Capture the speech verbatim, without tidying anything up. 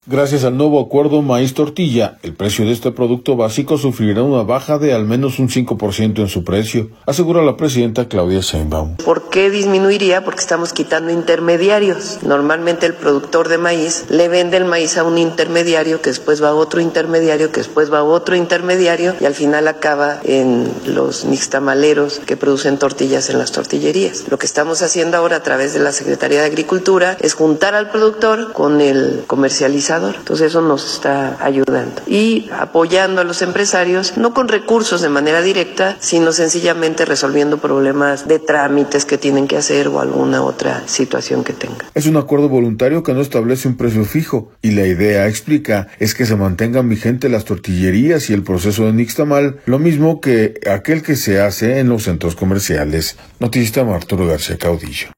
Gracias al nuevo acuerdo maíz-tortilla, el precio de este producto básico sufrirá una baja de al menos un cinco por ciento en su precio, asegura la presidenta Claudia Sheinbaum. ¿Por qué disminuiría? Porque estamos quitando intermediarios. Normalmente el productor de maíz le vende el maíz a un intermediario, que después va a otro intermediario, que después va a otro intermediario, y al final acaba en los nixtamaleros que producen tortillas en las tortillerías. Lo que estamos haciendo ahora a través de la Secretaría de Agricultura es juntar al productor con el comercializador. Entonces eso nos está ayudando y apoyando a los empresarios, no con recursos de manera directa, sino sencillamente resolviendo problemas de trámites que tienen que hacer o alguna otra situación que tengan. Es un acuerdo voluntario que no establece un precio fijo y la idea, explica, es que se mantengan vigentes las tortillerías y el proceso de nixtamal, lo mismo que aquel que se hace en los centros comerciales. Noticias Arturo García Caudillo.